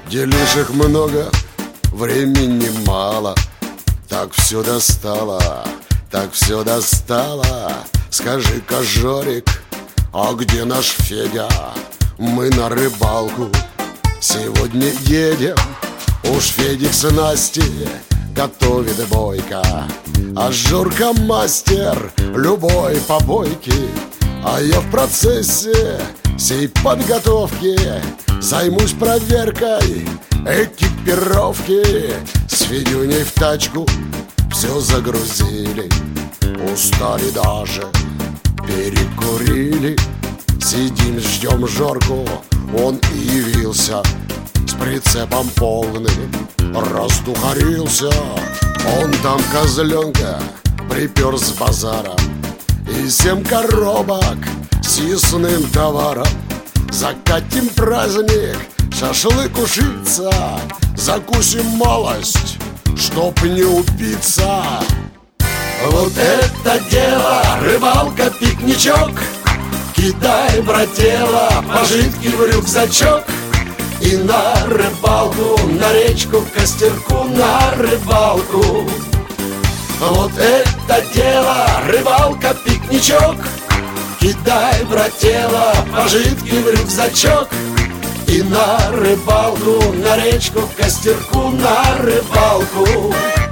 Делишек много, времени мало. Так все достало, так все достало. Скажи-ка, Жорик, а где наш Федя? Мы на рыбалку сегодня едем. Уж Федик с Настей готовит бойко, а Жорка мастер любой побойки. А я в процессе сей подготовки займусь проверкой экипировки. С Федюней в тачку все загрузили, устали даже, перекурили. Сидим, ждем Жорку, он и явился с прицепом полным, раздухарился. Он там козленка припер с базара и 7 коробок с съестным товаром. Закатим праздник, шашлык ушиться, закусим малость, чтоб не упиться. Вот это дело, рыбалка, пикничок. Кидай, брателло, пожитки в рюкзачок. И на рыбалку, на речку, к костерку, на рыбалку. Вот это дело, рыбалка, пикничок. Кидай, брателло, пожитки в рюкзачок. И на рыбалку, на речку, к костерку, на рыбалку.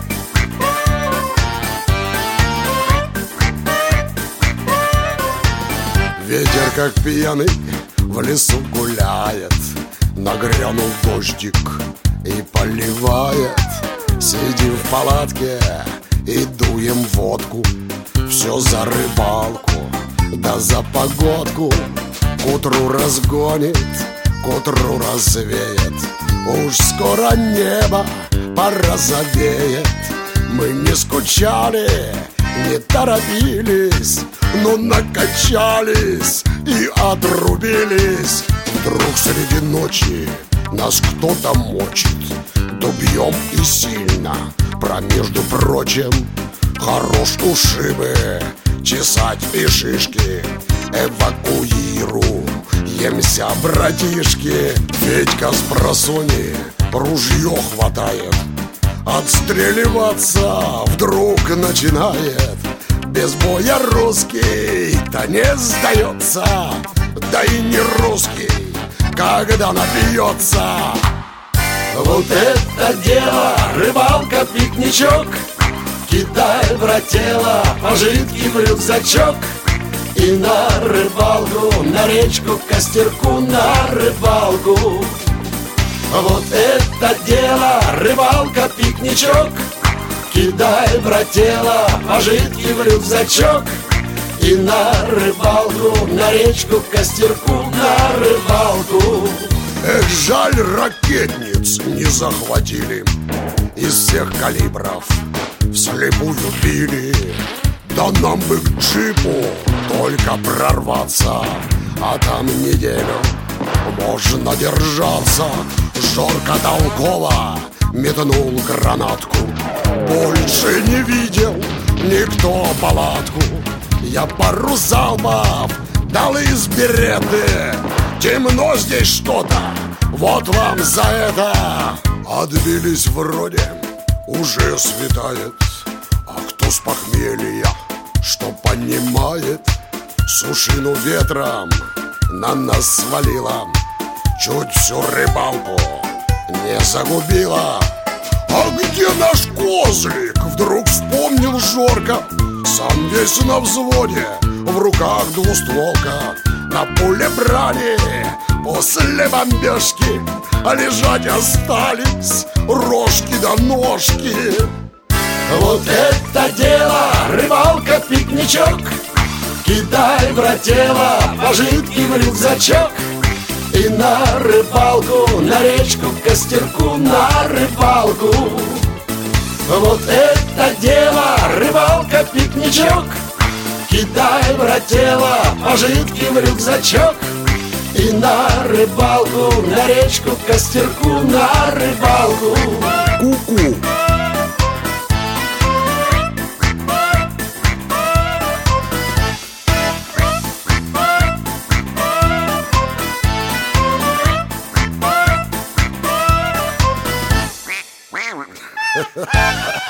Ветер, как пьяный, в лесу гуляет. Нагрянул дождик и поливает. Сидим в палатке и дуем водку. Все за рыбалку, да за погодку. К утру разгонит, к утру развеет. Уж скоро небо порозовеет. Мы не скучали, не торопились, но накачались и отрубились. Вдруг среди ночи нас кто-то мочит. Дубьем и сильно, между прочим, хорош ушибы чесать и шишки. Эвакуируемся, братишки. Федька с просони ружье хватает, отстреливаться вдруг начинает. Без боя русский-то не сдается, да и не русский, когда напьется. Вот это дело, рыбалка, пикничок. Кидай, брателло, пожитки в рюкзачок. И на рыбалку, на речку, к костерку, на рыбалку. Вот это дело, рыбалка, пикничок. Кидай, брателло, пожитки в рюкзачок. И на рыбалку, на речку, к костерку, на рыбалку. Эх, жаль, ракетниц не захватили. Из всех калибров вслепую били. Да нам бы к джипу только прорваться, а там неделю можно держаться. Жорка толково метнул гранатку. Больше не видел никто палатку. Я пару залпов дал из береты. Темно здесь что-то, вот вам за это. Отбились вроде, уже светает. А кто с похмелья, что понимает, сушину ветром на нас свалила, чуть всю рыбалку не загубила. А где наш козлик? Вдруг вспомнил Жорка. Сам весь на взводе, в руках двустволка. На пуле брали после бомбежки, а лежать остались рожки да ножки. Вот это дело, рыбалка, пикничок. Кидай, брателло, пожитки в рюкзачок. И на рыбалку, на речку, к костерку, на рыбалку. Вот это дело, рыбалка, пикничок. Кидай, брателло, пожитки в рюкзачок. И на рыбалку, на речку, к костерку, на рыбалку. Ку-ку.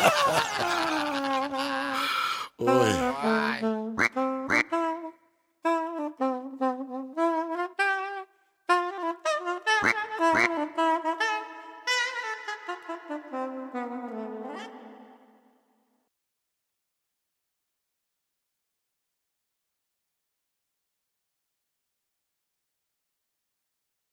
Ой.